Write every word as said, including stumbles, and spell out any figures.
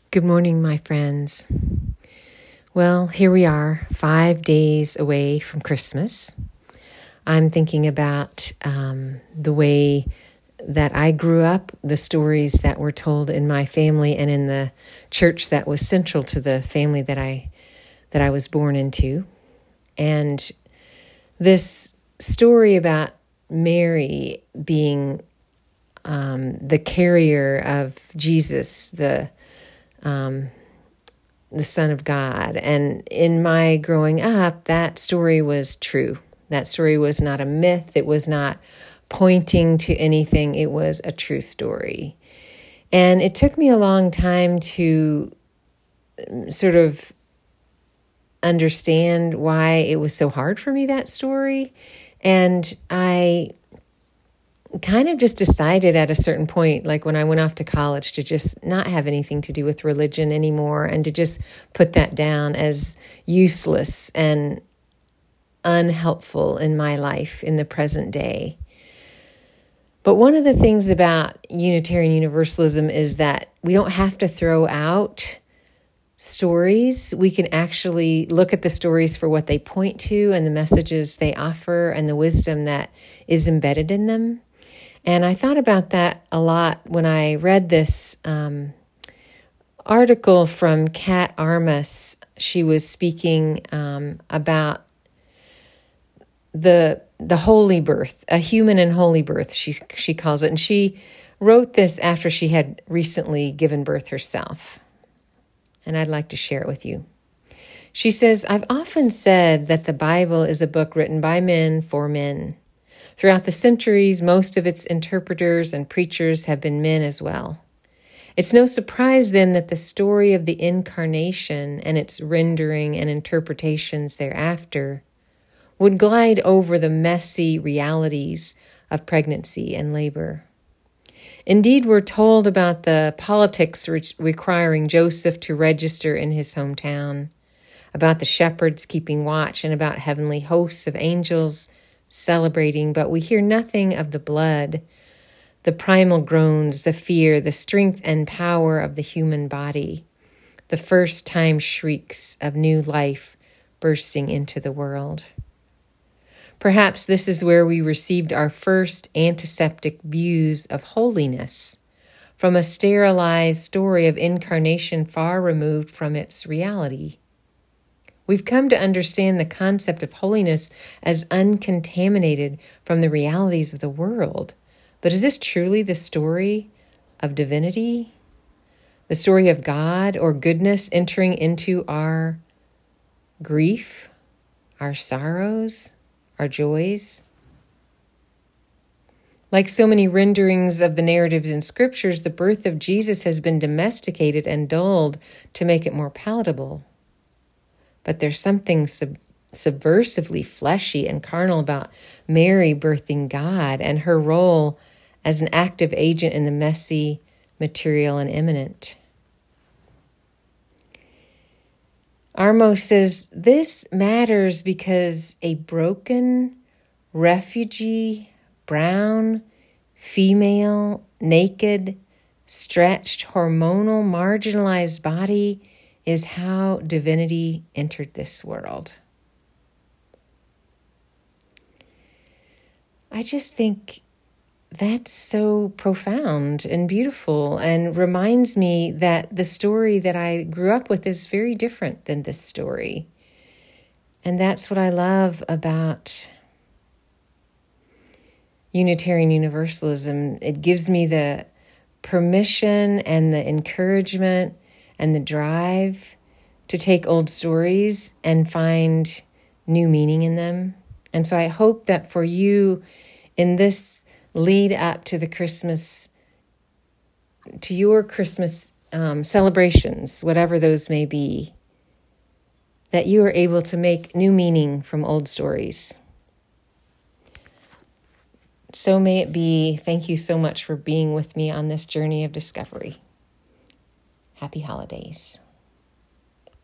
Good morning, my friends. Well, here we are, five days away from Christmas. I'm thinking about um, the way that I grew up, the stories that were told in my family and in the church that was central to the family that I that I was born into. And this story about Mary being um, the carrier of Jesus, the Um, the Son of God. And in my growing up, that story was true. That story was not a myth. It was not pointing to anything. It was a true story. And it took me a long time to sort of understand why it was so hard for me, that story. And I kind of just decided at a certain point, like when I went off to college, to just not have anything to do with religion anymore and to just put that down as useless and unhelpful in my life in the present day. But one of the things about Unitarian Universalism is that we don't have to throw out stories. We can actually look at the stories for what they point to and the messages they offer and the wisdom that is embedded in them. And I thought about that a lot when I read this um, article from Kat Armas. She was speaking um, about the the holy birth, a human and holy birth, she she calls it. And she wrote this after she had recently given birth herself. And I'd like to share it with you. She says, "I've often said that the Bible is a book written by men for men. Throughout the centuries, most of its interpreters and preachers have been men as well. It's no surprise then that the story of the incarnation and its rendering and interpretations thereafter would glide over the messy realities of pregnancy and labor. Indeed, we're told about the politics re- requiring Joseph to register in his hometown, about the shepherds keeping watch, and about heavenly hosts of angels celebrating, but we hear nothing of the blood, the primal groans, the fear, the strength and power of the human body, the first time shrieks of new life bursting into the world. Perhaps this is where we received our first antiseptic views of holiness, from a sterilized story of incarnation far removed from its reality. We've come to understand the concept of holiness as uncontaminated from the realities of the world. But is this truly the story of divinity? The story of God or goodness entering into our grief, our sorrows, our joys? Like so many renderings of the narratives in scriptures, the birth of Jesus has been domesticated and dulled to make it more palatable. But there's something sub- subversively fleshy and carnal about Mary birthing God and her role as an active agent in the messy, material, and immanent. Armas says, this matters because a broken, refugee, brown, female, naked, stretched, hormonal, marginalized body is how divinity entered this world. I just think that's so profound and beautiful and reminds me that the story that I grew up with is very different than this story. And that's what I love about Unitarian Universalism. It gives me the permission and the encouragement and the drive to take old stories and find new meaning in them. And so I hope that for you in this lead up to the Christmas, to your Christmas um, celebrations, whatever those may be, that you are able to make new meaning from old stories. So may it be. Thank you so much for being with me on this journey of discovery. Happy holidays.